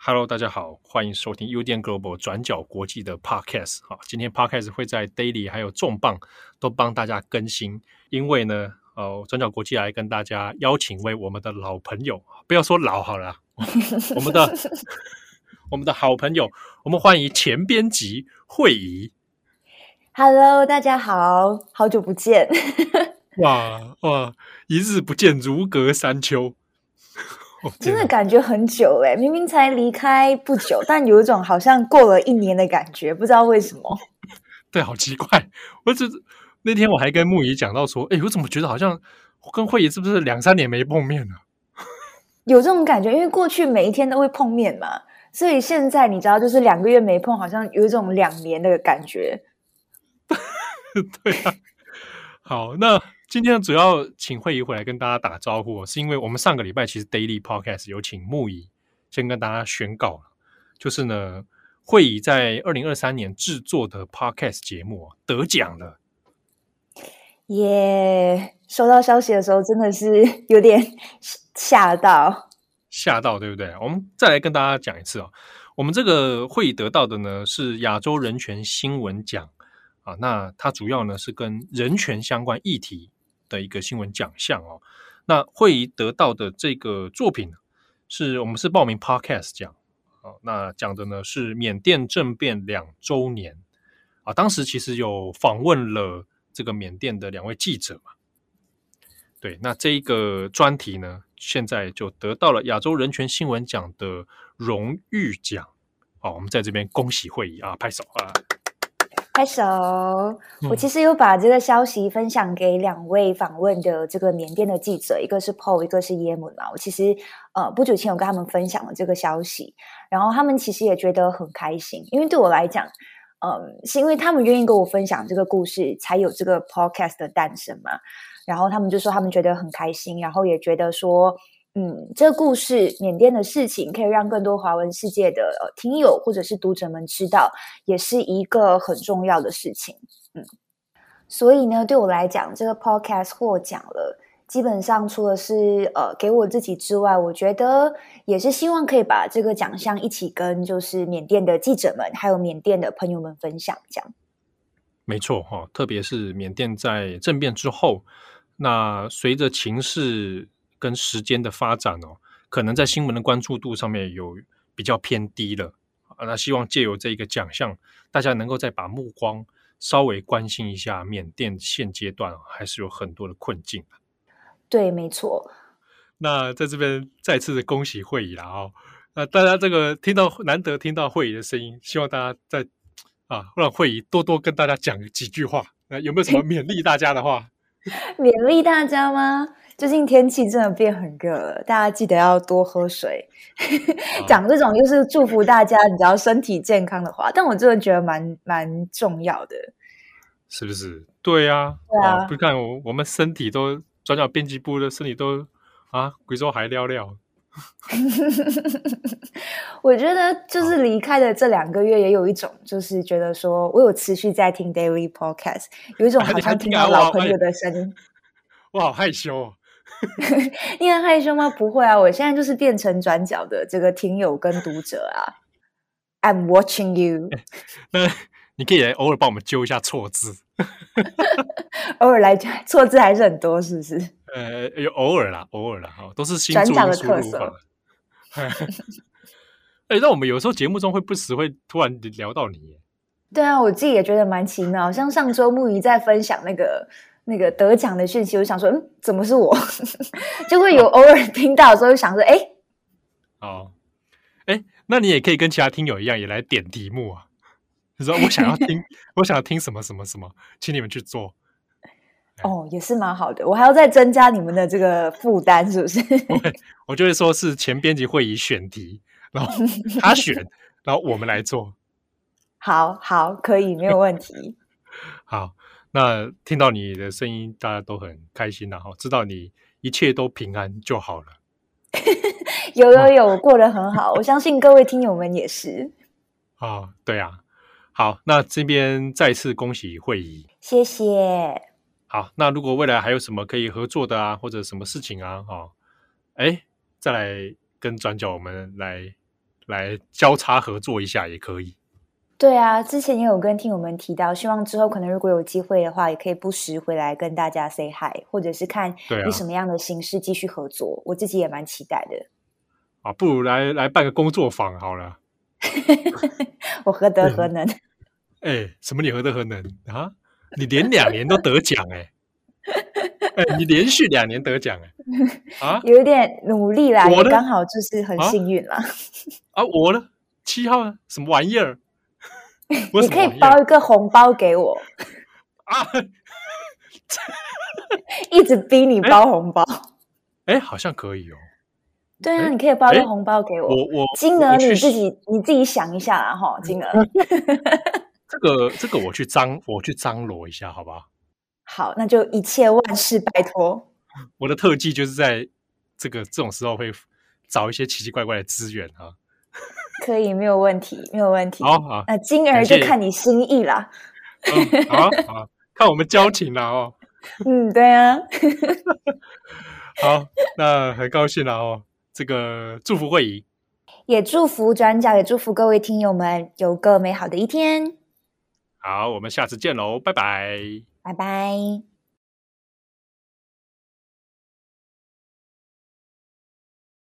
Hello， 大家好，欢迎收听 UDN Global 转角国际的 Podcast。今天 Podcast 会在 Daily 还有重磅都帮大家更新，因为呢，转角国际来跟大家邀请为我们的老朋友，不要说老好了，我们的好朋友，我们欢迎前编辑慧仪。 Hello， 大家好，好久不见。 哇，一日不见如隔三秋。 真的感觉很久耶，明明才离开不久，但有一种好像过了1年的感觉，不知道为什么。 对，好奇怪。那天我还跟木仪讲到说，我怎么觉得好像跟慧仪是不是2-3年没碰面了？ 有这种感觉，因为过去每一天都会碰面嘛，所以现在你知道，就是2个月没碰，好像有一种2年的感觉。 对啊。好，那今天主要请慧仪回来跟大家打招呼，是因为我们上个礼拜其实 Daily Podcast 有请木仪先跟大家宣告了，就是呢，慧仪在2023年制作的 Podcast 节目得奖了。 耶！收到消息的时候真的是有点吓到， 对不对？我们再来跟大家讲一次我们这个慧仪得到的呢是亚洲人权新闻奖那它主要呢是跟人权相关议题的一个新闻奖项那慧仪得到的这个作品我们是报名 Podcast 奖那讲的呢是缅甸政变2周年当时其实有访问了这个缅甸的2位记者嘛。对，那这一个专题呢，现在就得到了亚洲人权新闻奖的荣誉奖。我们在这边恭喜慧仪拍手拍手。我其实有把这个消息分享给2位访问的这个缅甸的记者，一个是 Paul， 一个是耶姆嘛。我其实不久前有跟他们分享了这个消息，然后他们其实也觉得很开心，因为对我来讲是因为他们愿意跟我分享这个故事，才有这个 podcast 的诞生嘛。然后他们就说他们觉得很开心，然后也觉得说这个故事缅甸的事情可以让更多华文世界的听友或者是读者们知道，也是一个很重要的事情。所以呢，对我来讲，这个 podcast 获奖了，基本上除了是给我自己之外，我觉得也是希望可以把这个奖项一起跟就是缅甸的记者们还有缅甸的朋友们分享这样。 没错特别是缅甸在政变之后，那随着情势跟时间的发展可能在新闻的关注度上面有比较偏低了那希望借由这个奖项，大家能够再把目光稍微关心一下缅甸现阶段还是有很多的困境。 对，没错。 那在这边再次的恭喜慧仪啦那大家这个难得听到慧仪的声音，希望大家再让慧仪多多跟大家讲几句话。那有没有什么勉励大家的话？ 勉励大家吗？最近天气真的变很热了，大家记得要多喝水。讲这种就是祝福大家，你知道身体健康的话，但我真的觉得蛮重要的， 是不是？对啊，不看我们身体都转角编辑部的身体都贵州还撩撩。 我觉得就是离开的这2个月，也有一种就是觉得说我有持续在听 Daily Podcast， 有一种好像听到老朋友的声音。 我好害羞你很害羞吗？不会我现在就是变成转角的这个听友跟读者I'm watching you 那你可以偶尔帮我们揪一下错字偶尔来讲错字还是很多是不是？ 偶尔啦都是新注音输入法那我们有时候节目中会不时会突然聊到你。 对我自己也觉得蛮奇妙，像上周木仪在分享那个得奖的讯息，我就想说怎么是我就会有偶尔听到的时候就想说那你也可以跟其他听友一样也来点题目就说我想要听什么什么什么，请你们去做也是蛮好的，我还要再增加你们的这个负担是不是？ 我就会说是前编辑会议选题，然后他选然后我们来做。 好可以没有问题好，那听到你的声音大家都很开心知道你一切都平安就好了有过得很好，我相信各位听友们也是对好，那这边再次恭喜慧仪， 谢谢。 好，那如果未来还有什么可以合作的或者什么事情再来跟转角我们来来交叉合作一下也可以。 对啊，之前也有跟听友们提到，希望之后可能如果有机会的话，也可以不时回来跟大家 say hi， 或者是看以什么样的形式继续合作，我自己也蛮期待的。 啊，不如来办个工作坊好了。 我何德何能？ 什么你何德何能啊？你连2年都得奖你连续2年得奖啊！ 有一点努力啦，也刚好就是很幸运啦。 我呢？7号呢？什么玩意儿？ 你可以包一个红包给我啊！ 一直逼你包红包。 好像可以哦。 对啊，你可以包个红包给我。金额你自己想一下啦哈，金额。 这个我去张罗一下，好不好？ 好，那就一切万事拜托。 我的特技就是在这种时候会找一些奇奇怪怪的资源啊。 可以，没有问题，没有问题。 好， 那金额就看你心意啦。 好，看我们交情啦哦。 对啊。 好，那很高兴啦哦。这个祝福慧仪， 也祝福转角，也祝福各位听友们有个美好的一天。 好，我们下次见喽，拜拜， 拜拜。